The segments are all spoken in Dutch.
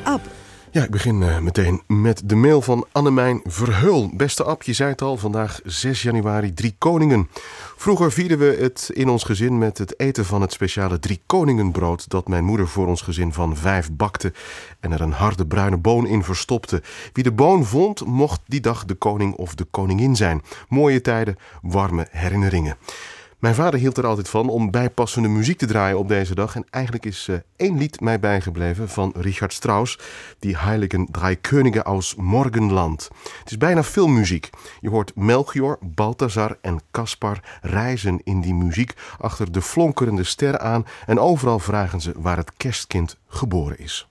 Ab. Ja, ik begin meteen met de mail van Annemijn Verheul. Beste Ab, je zei het al, vandaag 6 januari, Drie Koningen. Vroeger vierden we het in ons gezin met het eten van het speciale Drie Koningenbrood dat mijn moeder voor ons gezin van 5 bakte en er een harde bruine boon in verstopte. Wie de boon vond, mocht die dag de koning of de koningin zijn. Mooie tijden, warme herinneringen. Mijn vader hield er altijd van om bijpassende muziek te draaien op deze dag. En eigenlijk is 1 lied mij bijgebleven van Richard Strauss. Die Heiligen Drei Könige aus Morgenland. Het is bijna filmmuziek. Je hoort Melchior, Balthazar en Caspar reizen in die muziek achter de flonkerende ster aan. En overal vragen ze waar het kerstkind geboren is.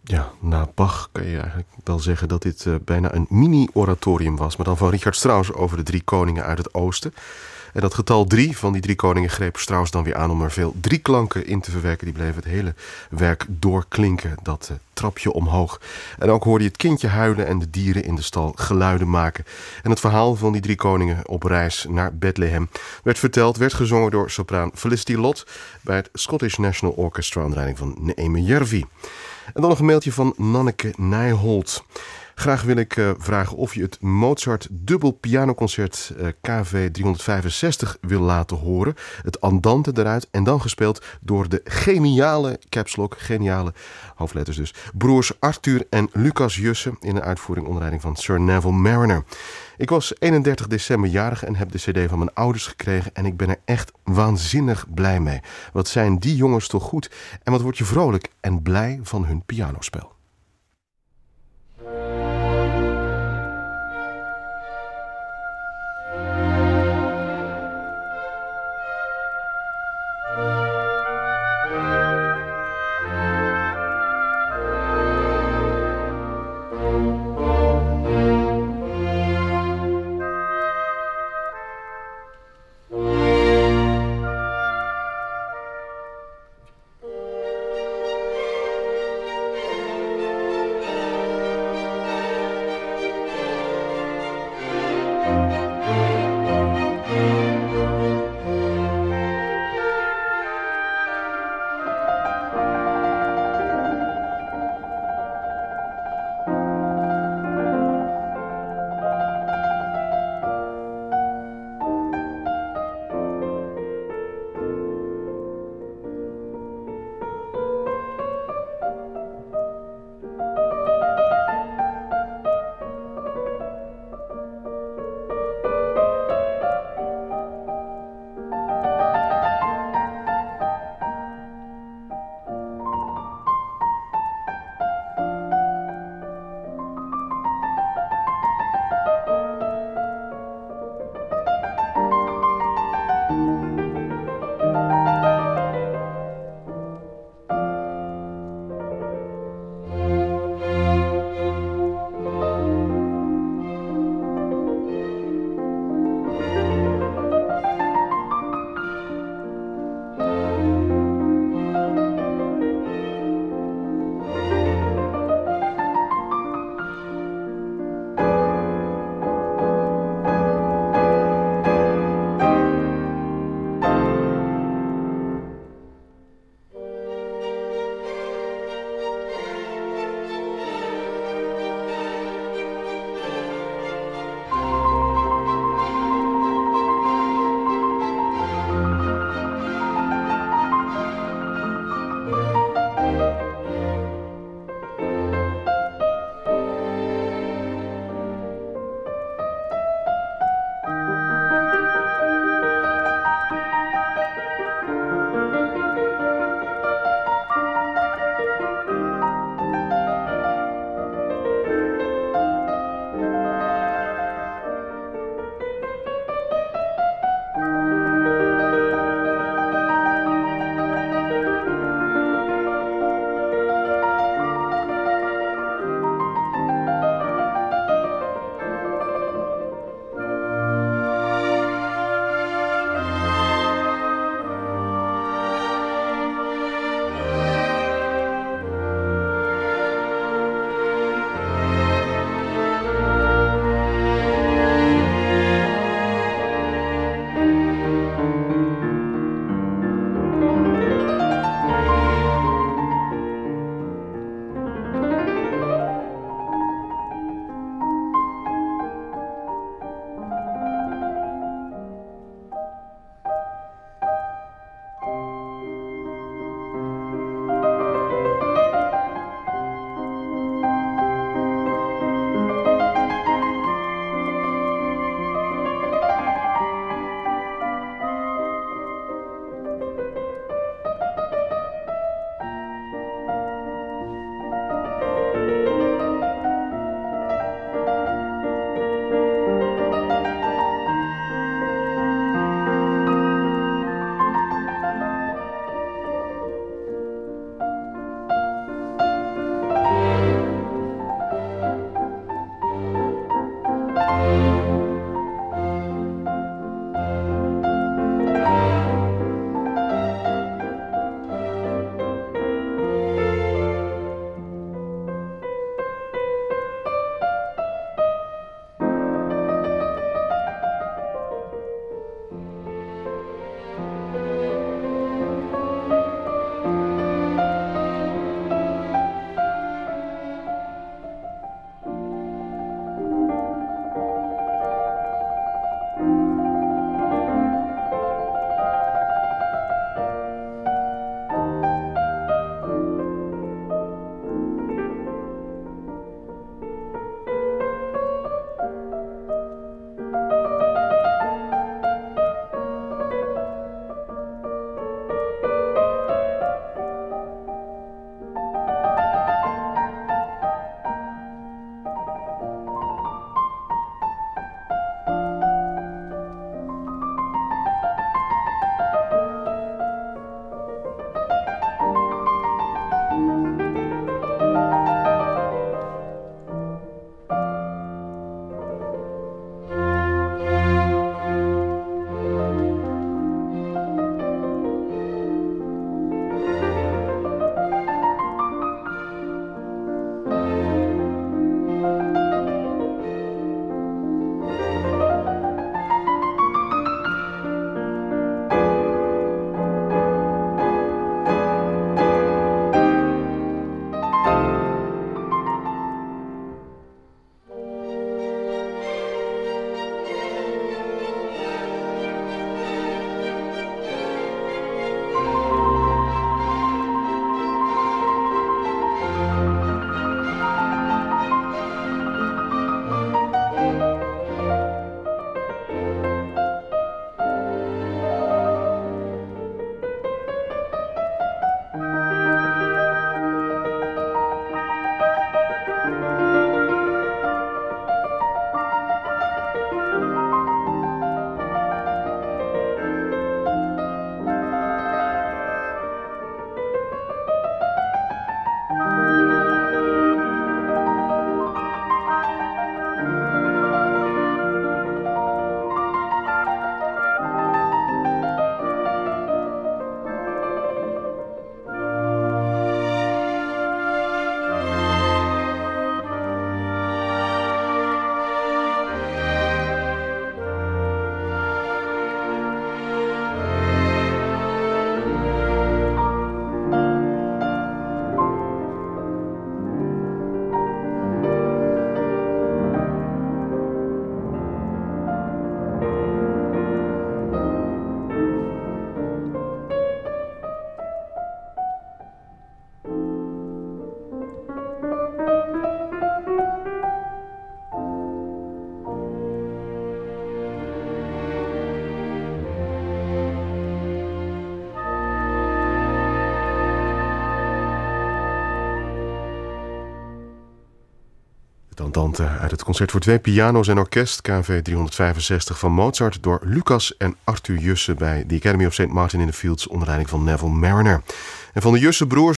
Ja, na Bach kan je eigenlijk wel zeggen dat dit bijna een mini-oratorium was, maar dan van Richard Strauss over de 3 koningen uit het oosten. En dat getal 3 van die 3 koningen greep Strauss dan weer aan om er veel 3 klanken in te verwerken. Die bleven het hele werk doorklinken, dat trapje omhoog. En ook hoorde je het kindje huilen en de dieren in de stal geluiden maken. En het verhaal van die 3 koningen op reis naar Bethlehem werd verteld, werd gezongen door sopraan Felicity Lott bij het Scottish National Orchestra onder leiding van Neeme Järvi. En dan nog een mailtje van Nanneke Nijholt. Graag wil ik vragen of je het Mozart dubbel pianoconcert KV 365 wil laten horen. Het andante eruit en dan gespeeld door de geniale, caps lock, geniale hoofdletters dus, broers Arthur en Lucas Jussen in een uitvoering onder leiding van Sir Neville Marriner. Ik was 31 december jarig en heb de cd van mijn ouders gekregen en ik ben er echt waanzinnig blij mee. Wat zijn die jongens toch goed en wat word je vrolijk en blij van hun pianospel. Het andante uit het concert voor 2 piano's en orkest KV 365 van Mozart door Lucas en Arthur Jussen bij The Academy of St. Martin in the Fields onder leiding van Neville Marriner. En van de Jussen broers